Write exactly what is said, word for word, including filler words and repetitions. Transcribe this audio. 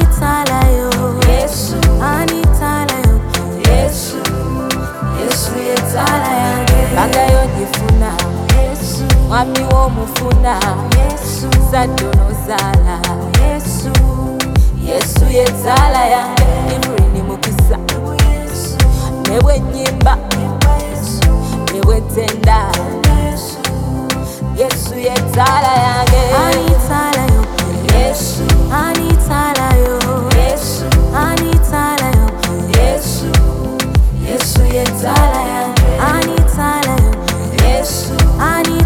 anitalayo Yesu, anitalayo Yesu, Yesu yetala yange. bagayo gifuna Yesu, mwami w'omufuna Yesu, zadonozala Yesu, Yesu yetala yange ivuri ni mukisa Yesu, nebwe nyimba Yesu, nebwe tenda Yesu, Yesu yetala yange anitalayo Yesu, anitalayo Yesu, anitalayo Yesu, Yesu yetala yange. anitalayo Yesu, anitalayo